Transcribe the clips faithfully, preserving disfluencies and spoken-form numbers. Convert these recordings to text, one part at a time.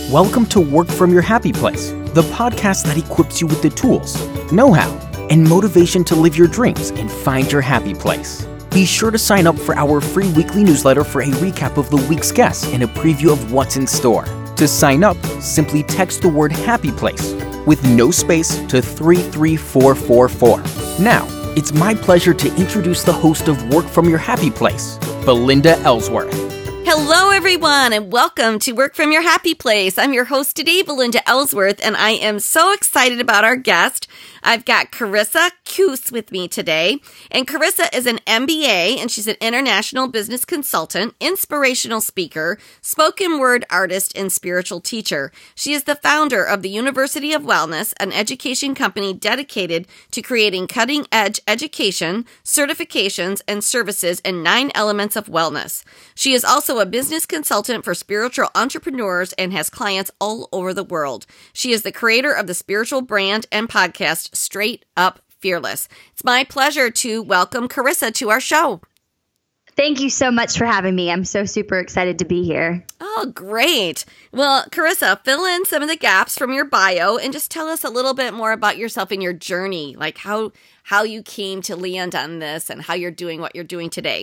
Welcome to Work From Your Happy Place, the podcast that equips you with the tools, know-how, and motivation to live your dreams and find your happy place. Be sure to sign up for our free weekly newsletter for a recap of the week's guests and a preview of what's in store. To sign up, simply text the word Happy Place with no space to three three four four four. Now, it's my pleasure to introduce the host of Work From Your Happy Place, Belinda Ellsworth. Hello, everyone, and welcome to Work From Your Happy Place. I'm your host today, Belinda Ellsworth, and I am so excited about our guest. I've got Carissa Kuss with me today, and Carissa is an M B A, and she's an international business consultant, inspirational speaker, spoken word artist, and spiritual teacher. She is the founder of the University of Wellness, an education company dedicated to creating cutting-edge education, certifications, and services in nine elements of wellness. She is also a business consultant for spiritual entrepreneurs and has clients all over the world. She is the creator of the spiritual brand and podcast Straight Up Fearless. It's my pleasure to welcome Carissa to our show. Thank you so much for having me. I'm so super excited to be here. Oh, great. Well, Carissa, fill in some of the gaps from your bio and just tell us a little bit more about yourself and your journey, like how how you came to land on this and how you're doing what you're doing today.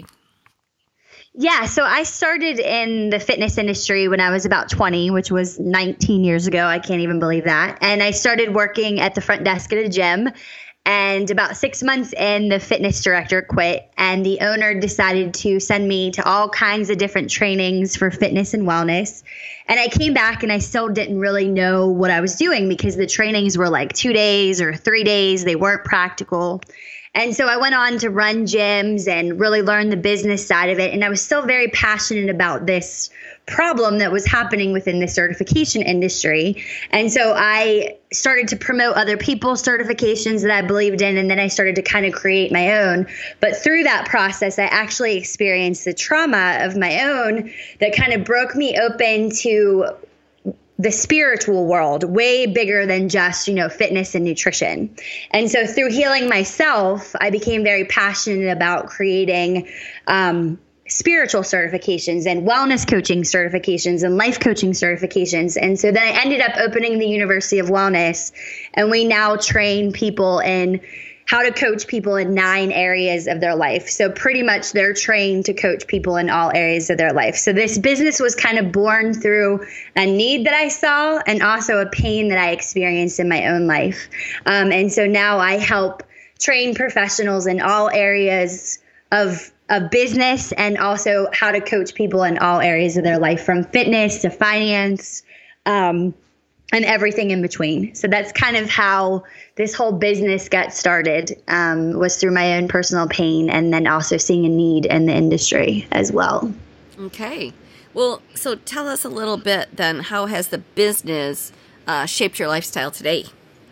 Yeah, so I started in the fitness industry when I was about twenty, which was nineteen years ago. I can't even believe that. And I started working at the front desk at a gym. And about six months in, the fitness director quit, and the owner decided to send me to all kinds of different trainings for fitness and wellness. And I came back and I still didn't really know what I was doing because the trainings were like two days or three days. They weren't practical. And so I went on to run gyms and really learn the business side of it. And I was still very passionate about this problem that was happening within the certification industry. And so I started to promote other people's certifications that I believed in. And then I started to kind of create my own. But through that process, I actually experienced the trauma of my own that kind of broke me open to the spiritual world, way bigger than just, you know, fitness and nutrition. And so through healing myself, I became very passionate about creating um, spiritual certifications and wellness coaching certifications and life coaching certifications. And so then I ended up opening the University of Wellness, and we now train people in how to coach people in nine areas of their life. So pretty much they're trained to coach people in all areas of their life. So this business was kind of born through a need that I saw and also a pain that I experienced in my own life. Um, and so now I help train professionals in all areas of of business and also how to coach people in all areas of their life, from fitness to finance, um, and everything in between. So that's kind of how this whole business got started, um, was through my own personal pain and then also seeing a need in the industry as well. Okay. Well, so tell us a little bit then, how has the business uh, shaped your lifestyle today?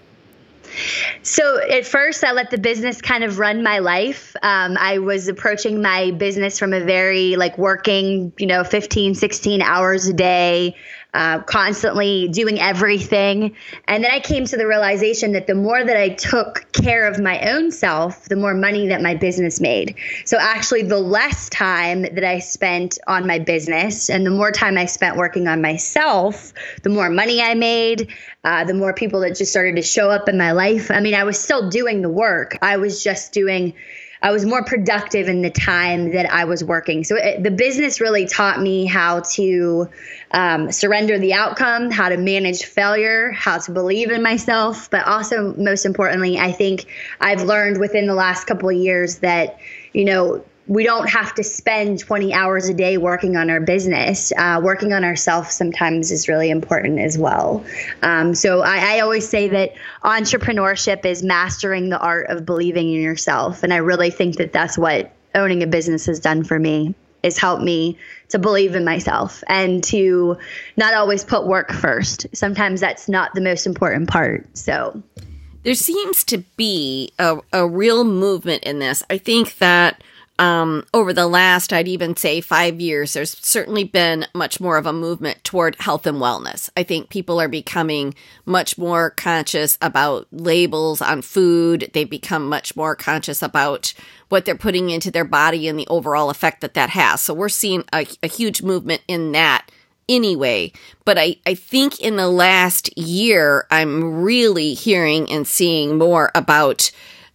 So at first, I let the business kind of run my life. Um, I was approaching my business from a very like working, you know, fifteen, sixteen hours a day, uh, constantly doing everything. And then I came to the realization that the more that I took care of my own self, the more money that my business made. So actually, the less time that I spent on my business and the more time I spent working on myself, the more money I made, uh, the more people that just started to show up in my life. I mean, I was still doing the work. I was just doing I was more productive in the time that I was working. So it, the business really taught me how to um, surrender the outcome, how to manage failure, how to believe in myself. But also, most importantly, I think I've learned within the last couple of years that, you know, we don't have to spend twenty hours a day working on our business. Uh, working on ourselves sometimes is really important as well. Um, so I, I always say that entrepreneurship is mastering the art of believing in yourself. And I really think that that's what owning a business has done for me, is helped me to believe in myself and to not always put work first. Sometimes that's not the most important part. So there seems to be a, a real movement in this. I think that Um, over the last, I'd even say five years, there's certainly been much more of a movement toward health and wellness. I think people are becoming much more conscious about labels on food. They've become much more conscious about what they're putting into their body and the overall effect that that has. So we're seeing a, a huge movement in that anyway. But I, I think in the last year, I'm really hearing and seeing more about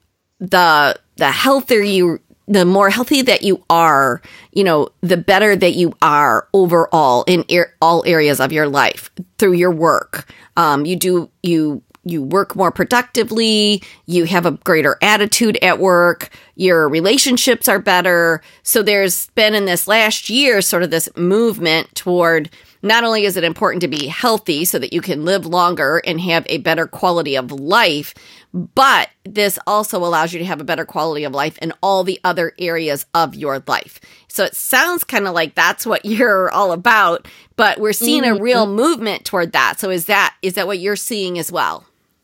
the the healthier you, the more healthy that you are, you know, the better that you are overall in er- all areas of your life through your work. Um, you do, you, you work more productively, you have a greater attitude at work, your relationships are better. So there's been in this last year sort of this movement toward not only is it important to be healthy so that you can live longer and have a better quality of life, but this also allows you to have a better quality of life in all the other areas of your life. So it sounds kind of like that's what you're all about, but we're seeing mm-hmm. a real movement toward that. So is that is that what you're seeing as well?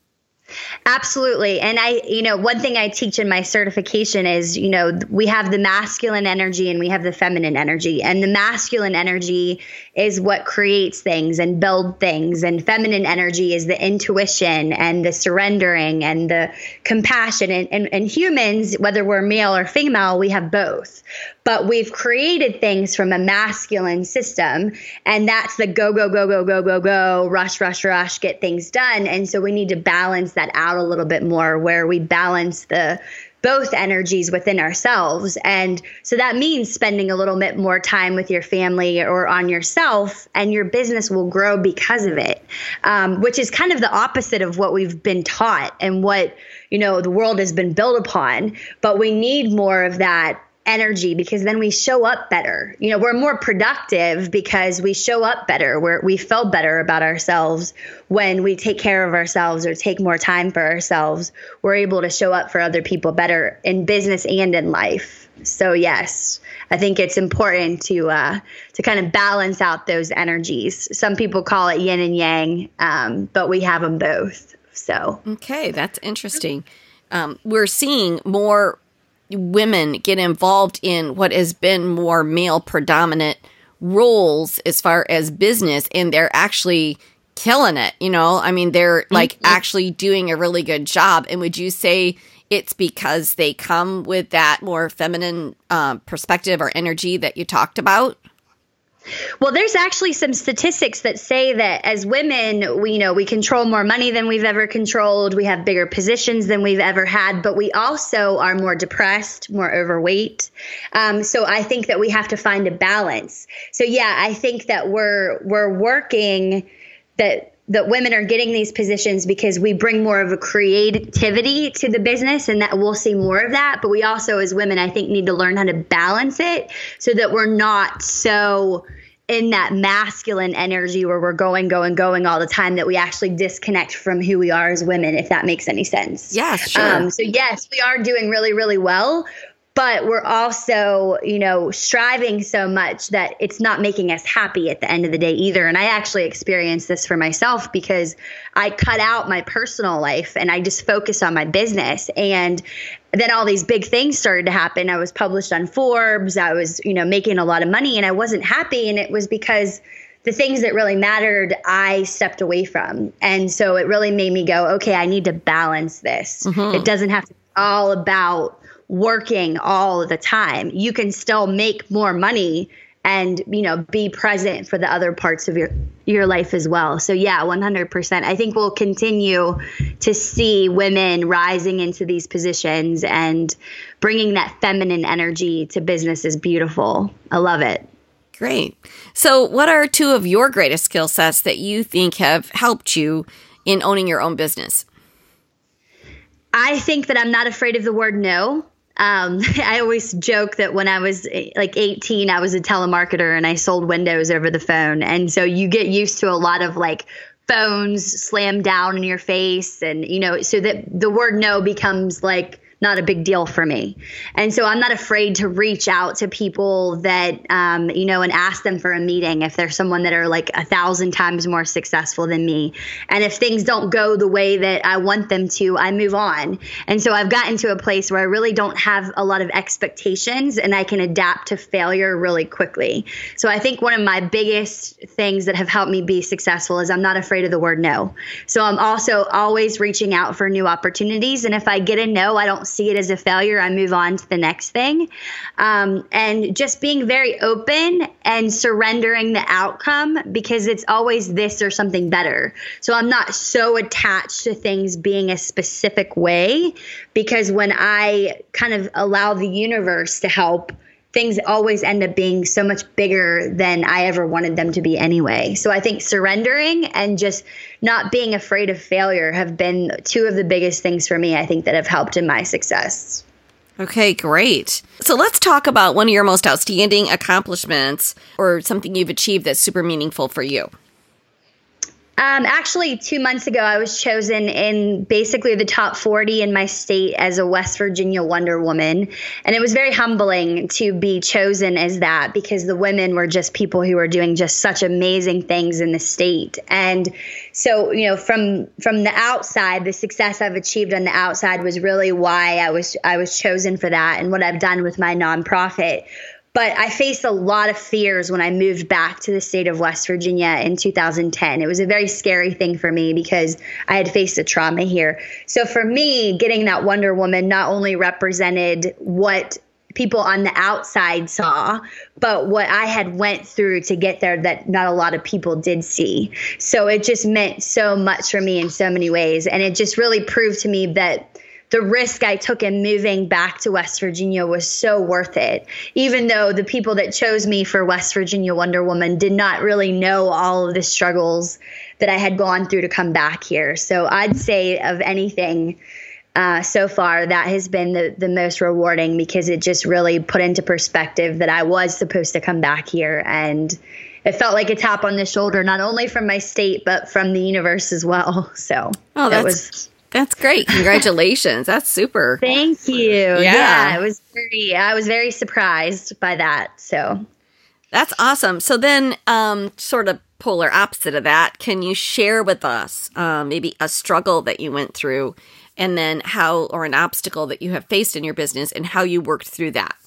Absolutely. And I, you know, one thing I teach in my certification is, you know, we have the masculine energy and we have the feminine energy. And the masculine energy is what creates things and build things. And feminine energy is the intuition and the surrendering and the compassion. And, and, and humans, whether we're male or female, we have both. But we've created things from a masculine system, and that's the go, go, go, go, go, go, go, rush, rush, rush, get things done. And so we need to balance that out a little bit more, where we balance the both energies within ourselves. And so that means spending a little bit more time with your family or on yourself, and your business will grow because of it, um, which is kind of the opposite of what we've been taught and what, you know, the world has been built upon. But we need more of that energy, because then we show up better. You know, we're more productive because we show up better. We're, we feel better about ourselves when we take care of ourselves or take more time for ourselves. We're able to show up for other people better in business and in life. So yes, I think it's important to uh, to kind of balance out those energies. Some people call it yin and yang, um, but we have them both. So okay, that's interesting. Um, we're seeing more women get involved in what has been more male predominant roles as far as business, and they're actually killing it. You know, I mean, they're like mm-hmm. actually doing a really good job. And would you say it's because they come with that more feminine um, perspective or energy that you talked about? Well, there's actually some statistics that say that as women, we, you know, we control more money than we've ever controlled. We have bigger positions than we've ever had, but we also are more depressed, more overweight. Um, so I think that we have to find a balance. So yeah, I think that we're we're working that that women are getting these positions because we bring more of a creativity to the business, and that we'll see more of that. But we also, as women, I think, need to learn how to balance it so that we're not so in that masculine energy where we're going, going, going all the time, that we actually disconnect from who we are as women, if that makes any sense. Yeah, sure. Um, so yes, we are doing really, really well. But we're also, you know, striving so much that it's not making us happy at the end of the day either. And I actually experienced this for myself because I cut out my personal life and I just focused on my business. And then all these big things started to happen. I was published on Forbes. I was, you know, making a lot of money, and I wasn't happy. And it was because the things that really mattered, I stepped away from. And so it really made me go, okay, I need to balance this. Mm-hmm. It doesn't have to be all about working all the time. You can still make more money and, you know, be present for the other parts of your, your life as well. So yeah, one hundred percent. I think we'll continue to see women rising into these positions, and bringing that feminine energy to business is beautiful. I love it. Great. So what are two of your greatest skill sets that you think have helped you in owning your own business? I think that I'm not afraid of the word no. Um, I always joke that when I was like eighteen, I was a telemarketer and I sold windows over the phone. And so you get used to a lot of like phones slammed down in your face, and, you know, so that the word no becomes like not a big deal for me. And so I'm not afraid to reach out to people that, um, you know, and ask them for a meeting if there's someone that are like a thousand times more successful than me. And if things don't go the way that I want them to, I move on. And so I've gotten to a place where I really don't have a lot of expectations, and I can adapt to failure really quickly. So I think one of my biggest things that have helped me be successful is I'm not afraid of the word no. So I'm also always reaching out for new opportunities. And if I get a no, I don't see it as a failure, I move on to the next thing. Um, and just being very open and surrendering the outcome, because it's always this or something better. So I'm not so attached to things being a specific way, because when I kind of allow the universe to help, things always end up being so much bigger than I ever wanted them to be anyway. So I think surrendering and just not being afraid of failure have been two of the biggest things for me, I think, that have helped in my success. Okay, great. So let's talk about one of your most outstanding accomplishments or something you've achieved that's super meaningful for you. Um, actually, two months ago, I was chosen in basically the top forty in my state as a West Virginia Wonder Woman. And it was very humbling to be chosen as that, because the women were just people who were doing just such amazing things in the state. And so, you know, from from the outside, the success I've achieved on the outside was really why I was I was chosen for that, and what I've done with my nonprofit. But I faced a lot of fears when I moved back to the state of West Virginia in two thousand ten. It was a very scary thing for me because I had faced a trauma here. So for me, getting that Wonder Woman not only represented what people on the outside saw, but what I had went through to get there that not a lot of people did see. So it just meant so much for me in so many ways. And it just really proved to me that the risk I took in moving back to West Virginia was so worth it, even though the people that chose me for West Virginia Wonder Woman did not really know all of the struggles that I had gone through to come back here. So I'd say of anything uh, so far, that has been the, the most rewarding, because it just really put into perspective that I was supposed to come back here. And it felt like a tap on the shoulder, not only from my state, but from the universe as well. So oh, that that's- was... That's great. Congratulations. That's super. Thank you. Yeah. yeah, it was very, I was very surprised by that. So that's awesome. So then, um, sort of polar opposite of that, can you share with us um, maybe a struggle that you went through, and then how, or an obstacle that you have faced in your business, and how you worked through that?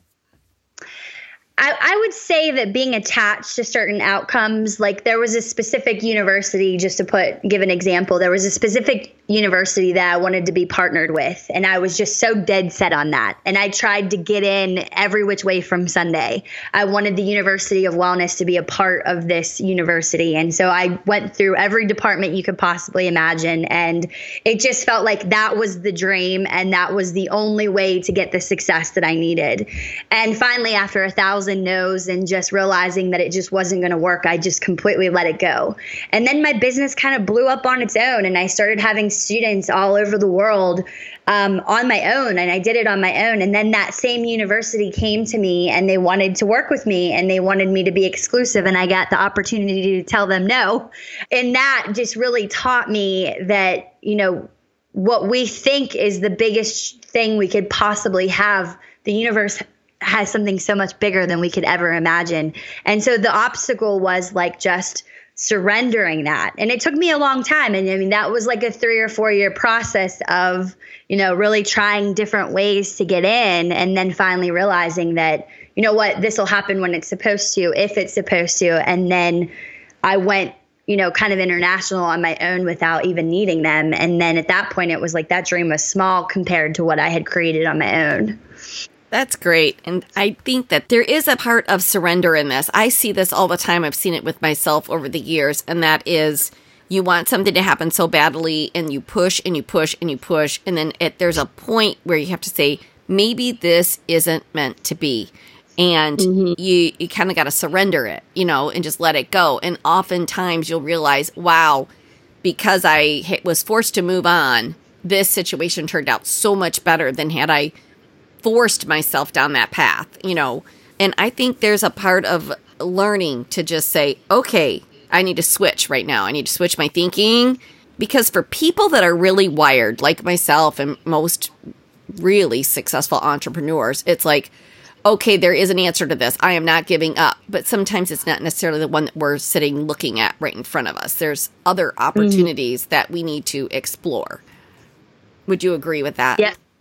I, I would say that being attached to certain outcomes, like there was a specific university, just to put, give an example, there was a specific university that I wanted to be partnered with. And I was just so dead set on that. And I tried to get in every which way from Sunday. I wanted the University of Wellness to be a part of this university. And so I went through every department you could possibly imagine. And it just felt like that was the dream. And that was the only way to get the success that I needed. And finally, after a thousand no's and just realizing that it just wasn't going to work, I just completely let it go. And then my business kind of blew up on its own, and I started having students all over the world um, on my own, and I did it on my own. And then that same university came to me and they wanted to work with me, and they wanted me to be exclusive, and I got the opportunity to tell them no. And that just really taught me that, you know, what we think is the biggest thing we could possibly have, the universe has something so much bigger than we could ever imagine. And so the obstacle was like just surrendering that. And it took me a long time. And I mean, that was like a three or four year process of, you know, really trying different ways to get in, and then finally realizing that, you know what, this will happen when it's supposed to, if it's supposed to. And then I went, you know, kind of international on my own without even needing them. And then at that point, it was like that dream was small compared to what I had created on my own. That's great. And I think that there is a part of surrender in this. I see this all the time. I've seen it with myself over the years. And that is, you want something to happen so badly, and you push and you push and you push. And then it, there's a point where you have to say, maybe this isn't meant to be. And mm-hmm. you, you kind of got to surrender it, you know, and just let it go. And oftentimes you'll realize, wow, because I was forced to move on, this situation turned out so much better than had I forced myself down that path, you know. And I think there's a part of learning to just say, okay, I need to switch right now. I need to switch my thinking, because for people that are really wired, like myself and most really successful entrepreneurs, it's like, okay, there is an answer to this. I am not giving up. But sometimes it's not necessarily the one that we're sitting looking at right in front of us. There's other opportunities mm-hmm. that we need to explore. Would you agree with that? Yeah.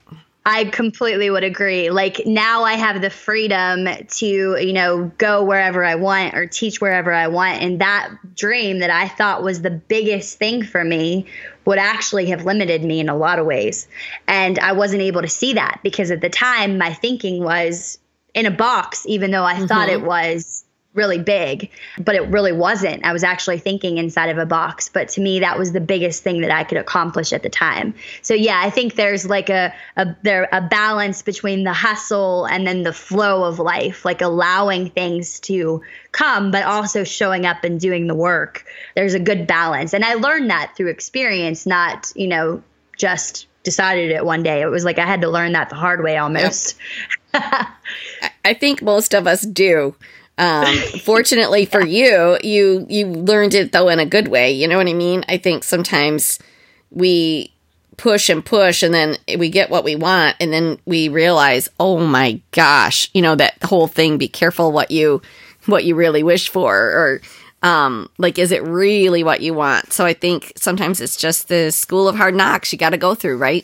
I completely would agree. Like now I have the freedom to, you know, go wherever I want or teach wherever I want. And that dream that I thought was the biggest thing for me would actually have limited me in a lot of ways. And I wasn't able to see that because at the time my thinking was in a box, even though I mm-hmm. thought it was really big, but it really wasn't. I was actually thinking inside of a box. But to me, that was the biggest thing that I could accomplish at the time. So yeah, I think there's like a a there a balance between the hustle and then the flow of life, like allowing things to come, but also showing up and doing the work. There's a good balance. And I learned that through experience, not, you know, just decided it one day. It was like I had to learn that the hard way almost. Yep. I think most of us do. Um, fortunately for you, you, you learned it though in a good way. You know what I mean? I think sometimes we push and push and then we get what we want and then we realize, oh my gosh, you know, that whole thing, be careful what you, what you really wish for, or, um, like, is it really what you want? So I think sometimes it's just the school of hard knocks you got to go through, right?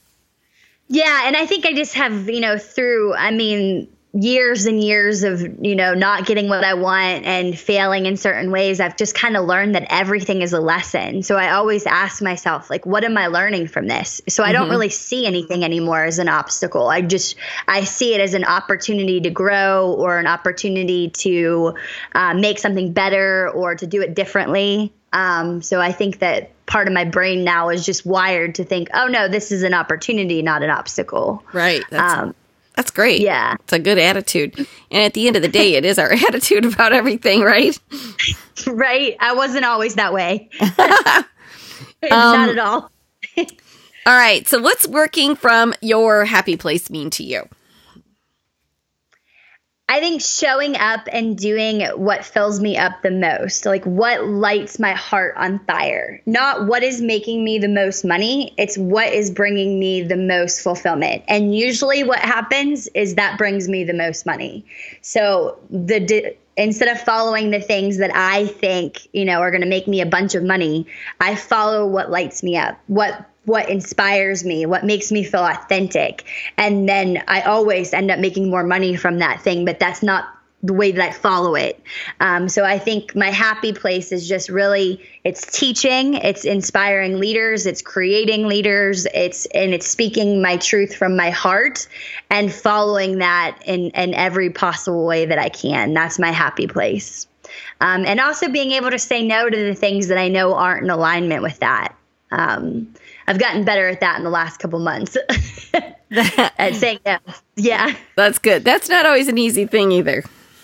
Yeah. And I think I just have, you know, through, I mean, years and years of, you know, not getting what I want and failing in certain ways, I've just kind of learned that everything is a lesson. So I always ask myself, like, what am I learning from this? So I mm-hmm. don't really see anything anymore as an obstacle. I just, I see it as an opportunity to grow or an opportunity to uh, make something better or to do it differently. Um, so I think that part of my brain now is just wired to think, oh no, this is an opportunity, not an obstacle. Right. That's- um, That's great. Yeah. It's a good attitude. And at the end of the day, it is our attitude about everything, right? Right. I wasn't always that way. um, Not at all. All right. So what's working from your happy place mean to you? I think showing up and doing what fills me up the most, like what lights my heart on fire, not what is making me the most money. It's what is bringing me the most fulfillment. And usually what happens is that brings me the most money. So the di- instead of following the things that I think, you know, are going to make me a bunch of money, I follow what lights me up, what what inspires me, what makes me feel authentic. And then I always end up making more money from that thing, but that's not the way that I follow it. Um, so I think my happy place is just really, it's teaching, it's inspiring leaders, it's creating leaders, it's, and it's speaking my truth from my heart and following that in, in every possible way that I can. That's my happy place. Um, and also being able to say no to the things that I know aren't in alignment with that. Um, I've gotten better at that in the last couple months at saying no. Yeah. That's good. That's not always an easy thing either.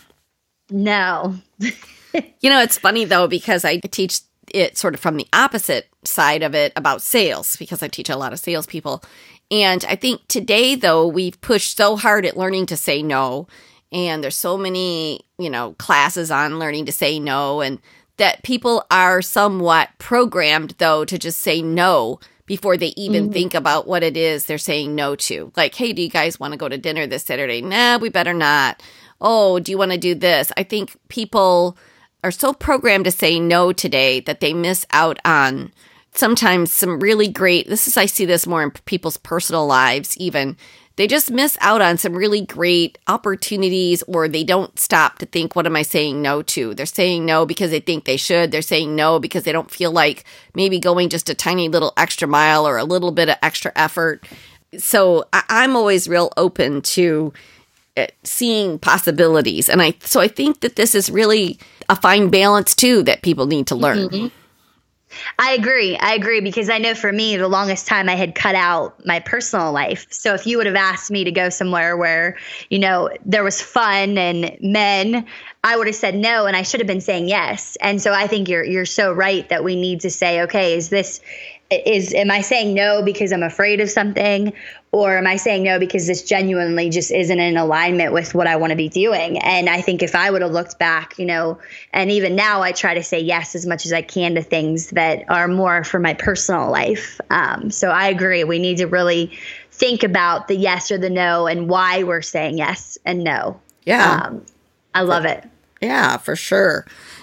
No. You know, it's funny though, because I teach it sort of from the opposite side of it about sales, because I teach a lot of salespeople. And I think today though, we've pushed so hard at learning to say no. And there's so many, you know, classes on learning to say no, and that people are somewhat programmed though to just say no before they even mm-hmm. think about what it is they're saying no to. Like, hey, do you guys want to go to dinner this Saturday? Nah, we better not. Oh, do you want to do this? I think people are so programmed to say no today that they miss out on sometimes some really great, this is, I see this more in people's personal lives even. They just miss out on some really great opportunities, or they don't stop to think, what am I saying no to? They're saying no because they think they should. They're saying no because they don't feel like maybe going just a tiny little extra mile or a little bit of extra effort. So I- I'm always real open to uh, seeing possibilities. And I so I think that this is really a fine balance too that people need to learn. Mm-hmm. I agree. I agree because I know for me, the longest time I had cut out my personal life. So if you would have asked me to go somewhere where, you know, there was fun and men, I would have said no, and I should have been saying yes. And so I think you're you're so right that we need to say, okay, is this is am I saying no because I'm afraid of something, or am I saying no because this genuinely just isn't in alignment with what I want to be doing? And I think if I would have looked back, you know, and even now I try to say yes as much as I can to things that are more for my personal life. Um, so I agree. We need to really think about the yes or the no and why we're saying yes and no. Yeah. Um, I love it. Yeah, for sure.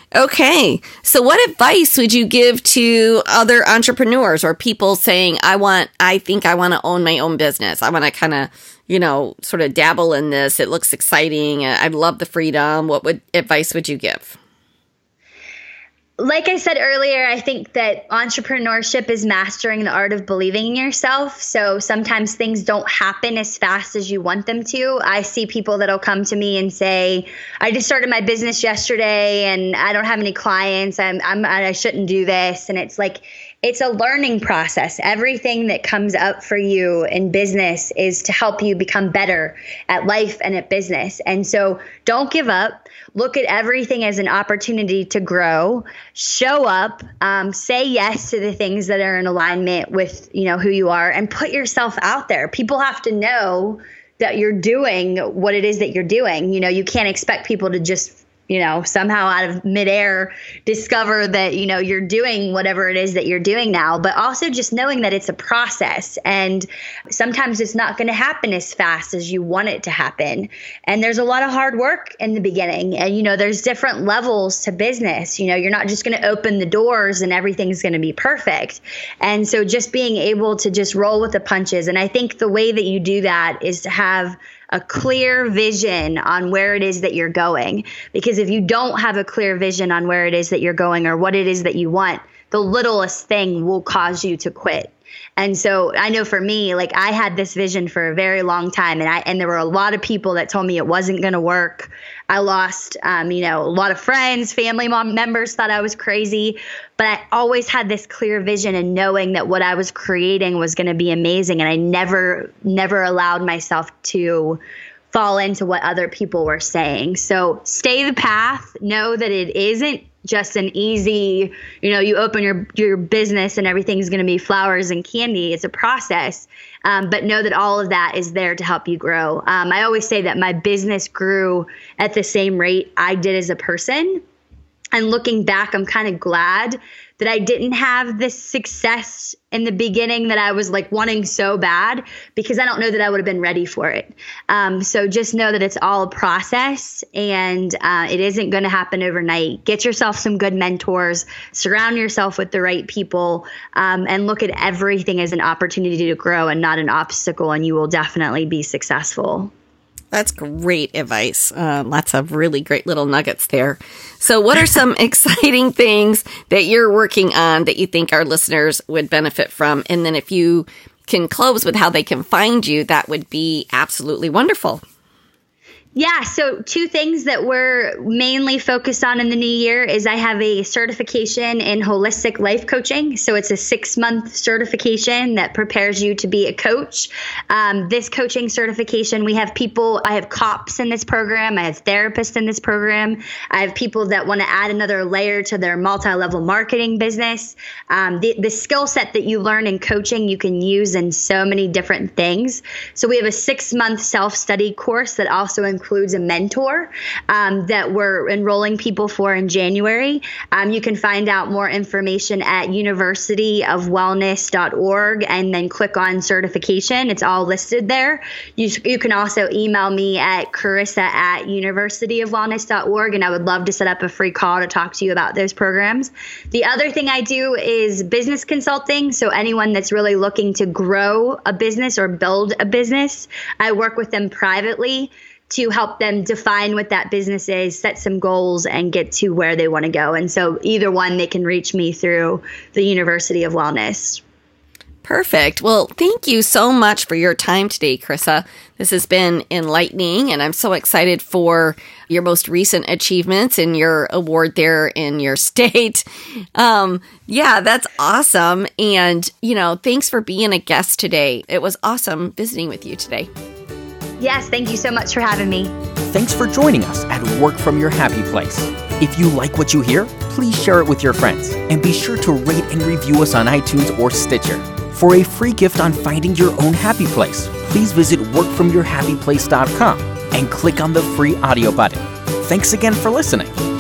Okay. So what advice would you give to other entrepreneurs or people saying, I want, I think I want to own my own business. I want to kind of, you know, sort of dabble in this. It looks exciting. I love the freedom. What would advice would you give? Like I said earlier, I think that entrepreneurship is mastering the art of believing in yourself. So sometimes things don't happen as fast as you want them to. I see people that'll come to me and say, I just started my business yesterday and I don't have any clients. I'm, I'm, I shouldn't do this. And it's like, it's a learning process. Everything that comes up for you in business is to help you become better at life and at business. And so don't give up. Look at everything as an opportunity to grow. Show up. Um, say yes to the things that are in alignment with, you know, who you are, and put yourself out there. People have to know that you're doing what it is that you're doing. You know, you can't expect people to just, you know, somehow out of midair discover that, you know, you're doing whatever it is that you're doing now, but also just knowing that it's a process, and sometimes it's not going to happen as fast as you want it to happen. And there's a lot of hard work in the beginning, and, you know, there's different levels to business. You know, you're not just going to open the doors and everything's going to be perfect. And so just being able to just roll with the punches. And I think the way that you do that is to have a clear vision on where it is that you're going. Because if you don't have a clear vision on where it is that you're going or what it is that you want, the littlest thing will cause you to quit. And so I know for me, like, I had this vision for a very long time, and I and there were a lot of people that told me it wasn't going to work. I lost, um, you know, a lot of friends, family mom members thought I was crazy, but I always had this clear vision and knowing that what I was creating was going to be amazing. And I never, never allowed myself to fall into what other people were saying. So stay the path. Know that it isn't just an easy, you know, you open your, your business and everything's going to be flowers and candy. It's a process. Um, but know that all of that is there to help you grow. Um, I always say that my business grew at the same rate I did as a person. And looking back, I'm kind of glad that I didn't have this success in the beginning that I was like wanting so bad, because I don't know that I would have been ready for it. Um, so just know that it's all a process, and uh, it isn't going to happen overnight. Get yourself some good mentors, surround yourself with the right people, um, and look at everything as an opportunity to grow and not an obstacle, and you will definitely be successful. That's great advice. Uh, lots of really great little nuggets there. So what are some exciting things that you're working on that you think our listeners would benefit from? And then if you can close with how they can find you, that would be absolutely wonderful. Yeah, so two things that we're mainly focused on in the new year is I have a certification in holistic life coaching. So it's a six-month certification that prepares you to be a coach. Um, this coaching certification, we have people, I have cops in this program, I have therapists in this program, I have people that want to add another layer to their multi-level marketing business. Um, the, the skill set that you learn in coaching, you can use in so many different things. So we have a six-month self-study course that also includes includes a mentor um, that we're enrolling people for in January. Um, you can find out more information at university of wellness dot org and then click on certification. It's all listed there. You, you can also email me at Carissa at university of wellness dot org, and I would love to set up a free call to talk to you about those programs. The other thing I do is business consulting. So anyone that's really looking to grow a business or build a business, I work with them privately to help them define what that business is, set some goals, and get to where they want to go. And so either one, they can reach me through the University of Wellness. Perfect. Well, thank you so much for your time today, Carissa. This has been enlightening, and I'm so excited for your most recent achievements and your award there in your state. Um, yeah, that's awesome. And, you know, thanks for being a guest today. It was awesome visiting with you today. Yes, thank you so much for having me. Thanks for joining us at Work From Your Happy Place. If you like what you hear, please share it with your friends, and be sure to rate and review us on iTunes or Stitcher. For a free gift on finding your own happy place, please visit work from your happy place dot com and click on the free audio button. Thanks again for listening.